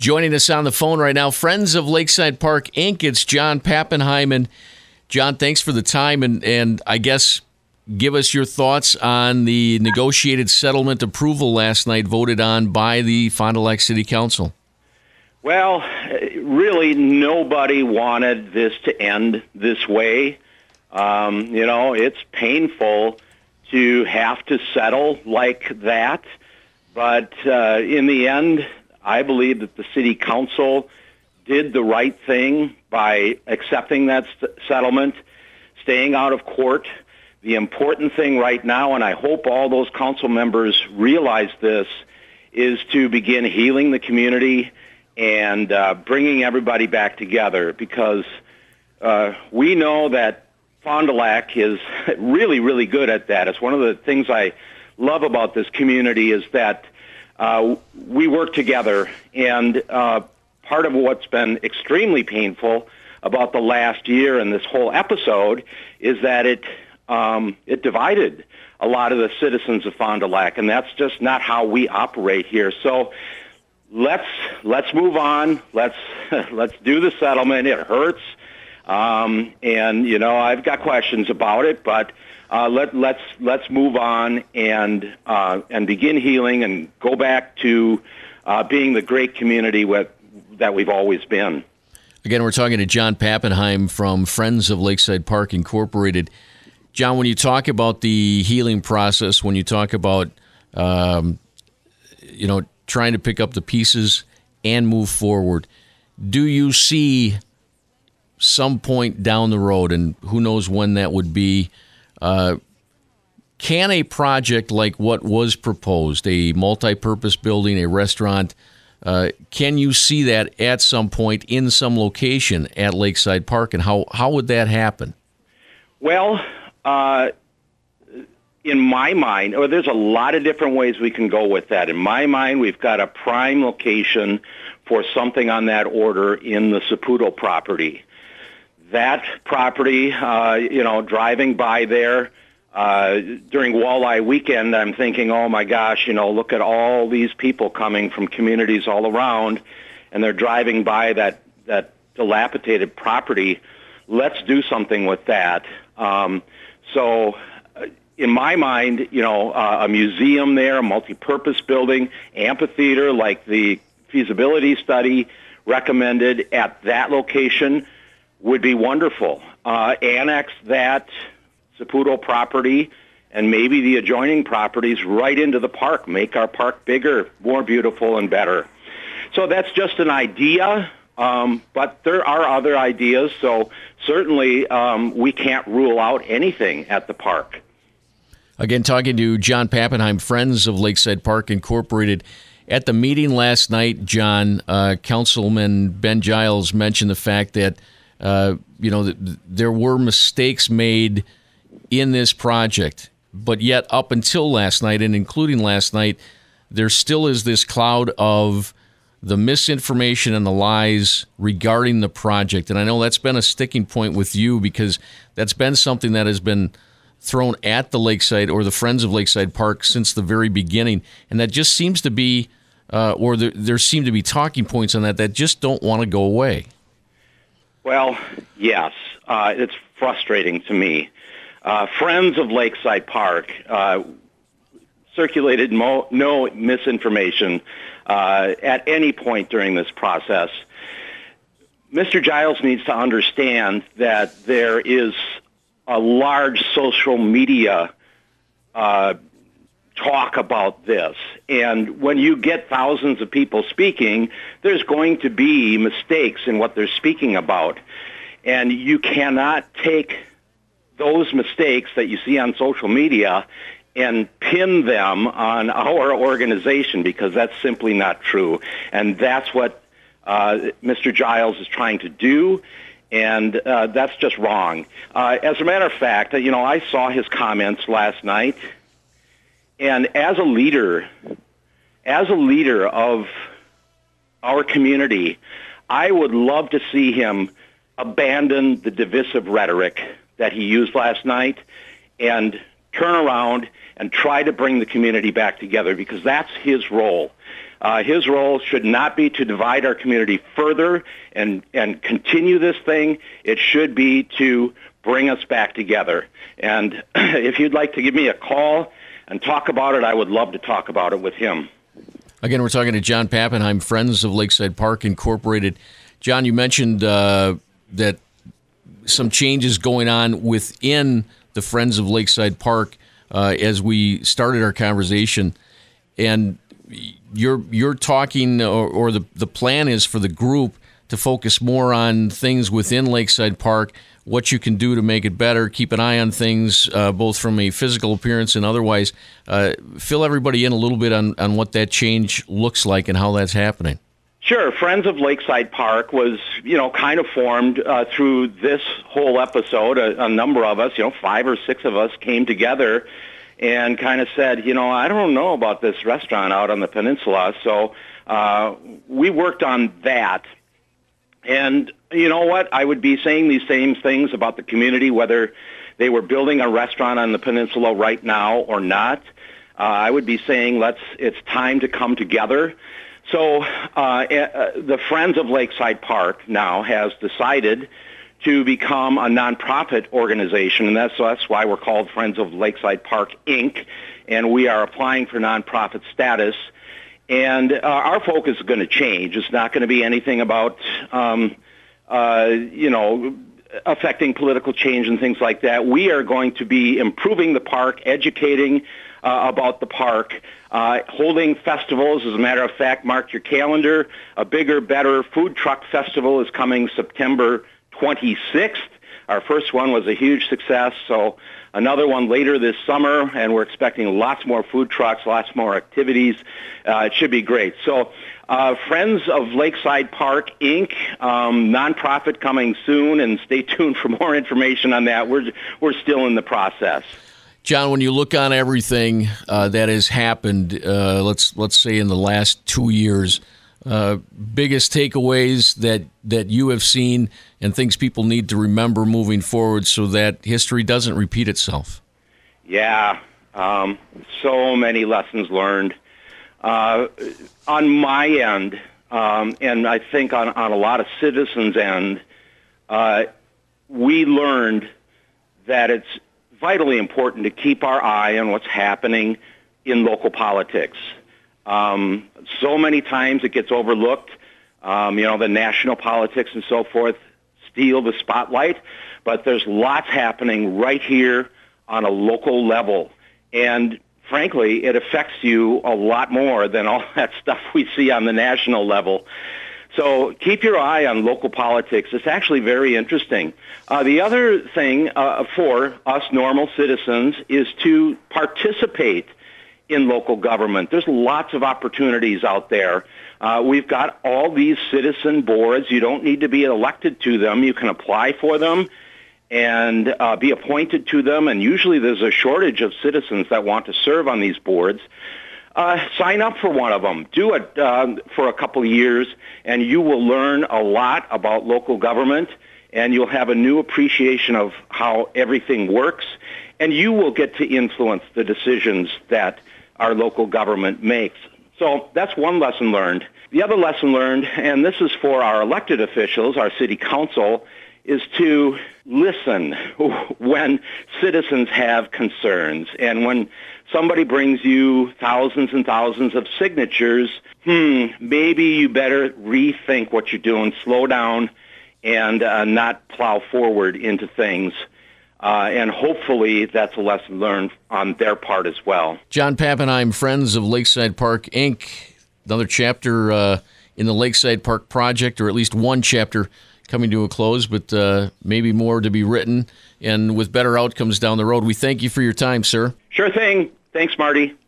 Joining us on the phone right now, Friends of Lakeside Park, Inc., it's John Pappenheim. And John, thanks for the time, and I guess give us your thoughts on the negotiated settlement approval last night voted on by the Fond du Lac City Council. Well, really nobody wanted this to end this way. It's painful to have to settle like that, but in the end, I believe that the City Council did the right thing by accepting that settlement, staying out of court. The important thing right now, and I hope all those council members realize this, is to begin healing the community and bringing everybody back together, because we know that Fond du Lac is really, really good at that. It's one of the things I love about this community is that we work together, and part of what's been extremely painful about the last year and this whole episode is that it divided a lot of the citizens of Fond du Lac, and that's just not how we operate here. So let's move on. Let's do the settlement. It hurts, and I've got questions about it, but let's move on and begin healing and go back to being the great community that we've always been. Again, we're talking to John Pappenheim from Friends of Lakeside Park Incorporated. John, when you talk about the healing process, when you talk about trying to pick up the pieces and move forward, do you see some point down the road, and who knows when that would be, can a project like what was proposed, a multi-purpose building, a restaurant, can you see that at some point in some location at Lakeside Park, and how would that happen? Well, in my mind, there's a lot of different ways we can go with that. In my mind, we've got a prime location for something on that order in the Saputo property. That property, driving by there during Walleye Weekend, I'm thinking, oh my gosh, look at all these people coming from communities all around, and they're driving by that dilapidated property. Let's do something with that. So in my mind, a museum there, a multi-purpose building, amphitheater like the feasibility study recommended at that location would be wonderful. Annex that Saputo property and maybe the adjoining properties right into the park. Make our park bigger, more beautiful, and better. So that's just an idea, but there are other ideas. So certainly we can't rule out anything at the park. Again, talking to John Pappenheim, Friends of Lakeside Park Incorporated. At the meeting last night, John, Councilman Ben Giles mentioned the fact that there were mistakes made in this project, but yet up until last night, and including last night, there still is this cloud of the misinformation and the lies regarding the project. And I know that's been a sticking point with you, because that's been something that has been thrown at the Lakeside or the Friends of Lakeside Park since the very beginning. And that just seems to be, there seem to be talking points on that just don't want to go away. Well, yes, it's frustrating to me. Friends of Lakeside Park circulated no misinformation at any point during this process. Mr. Giles needs to understand that there is a large social media talk about this. And when you get thousands of people speaking, there's going to be mistakes in what they're speaking about. And you cannot take those mistakes that you see on social media and pin them on our organization, because that's simply not true. And that's what Mr. Giles is trying to do, and that's just wrong. As a matter of fact, I saw his comments last night, and as a leader of our community, I would love to see him abandon the divisive rhetoric that he used last night and turn around and try to bring the community back together, because that's his role. His role should not be to divide our community further and continue this thing. It should be to bring us back together. And if you'd like to give me a call and talk about it, I would love to talk about it with him. Again, we're talking to John Pappenheim, Friends of Lakeside Park Incorporated. John, you mentioned that some changes going on within the Friends of Lakeside Park as we started our conversation, and you're talking, or the plan is for the group to focus more on things within Lakeside Park, what you can do to make it better, keep an eye on things both from a physical appearance and otherwise. Fill everybody in a little bit on what that change looks like and how that's happening. Sure. Friends of Lakeside Park was, kind of formed through this whole episode. A number of us, 5 or 6 of us came together and kind of said, I don't know about this restaurant out on the peninsula. So we worked on that. And you know what? I would be saying these same things about the community, whether they were building a restaurant on the peninsula right now or not. I would be saying it's time to come together. So the Friends of Lakeside Park now has decided to become a nonprofit organization, and that's why we're called Friends of Lakeside Park, Inc., and we are applying for nonprofit status. And our focus is going to change. It's not going to be anything about, affecting political change and things like that. We are going to be improving the park, educating about the park, holding festivals. As a matter of fact, mark your calendar. A bigger, better food truck festival is coming September 26th. Our first one was a huge success, so another one later this summer, and we're expecting lots more food trucks, lots more activities. It should be great. So Friends of Lakeside Park, Inc., nonprofit coming soon, and stay tuned for more information on that. We're still in the process. John, when you look on everything that has happened, let's say in the last 2 years, biggest takeaways that you have seen and things people need to remember moving forward so that history doesn't repeat itself? Yeah, so many lessons learned. On my end, and I think on a lot of citizens' end, we learned that it's vitally important to keep our eye on what's happening in local politics. So many times it gets overlooked. The national politics and so forth steal the spotlight, but there's lots happening right here on a local level. And frankly, it affects you a lot more than all that stuff we see on the national level. So keep your eye on local politics. It's actually very interesting. The other thing for us normal citizens is to participate in local government. There's lots of opportunities out there. We've got all these citizen boards. You don't need to be elected to them. You can apply for them and be appointed to them, and usually there's a shortage of citizens that want to serve on these boards. Sign up for one of them. Do it for a couple of years, and you will learn a lot about local government, and you'll have a new appreciation of how everything works, and you will get to influence the decisions that our local government makes. So that's one lesson learned. The other lesson learned, and this is for our elected officials, our city council, is to listen when citizens have concerns. And when somebody brings you thousands and thousands of signatures, maybe you better rethink what you're doing, slow down, and not plow forward into things. And hopefully that's a lesson learned on their part as well. John Pappenheim, Friends of Lakeside Park, Inc., another chapter in the Lakeside Park project, or at least one chapter coming to a close, but maybe more to be written and with better outcomes down the road. We thank you for your time, sir. Sure thing. Thanks, Marty.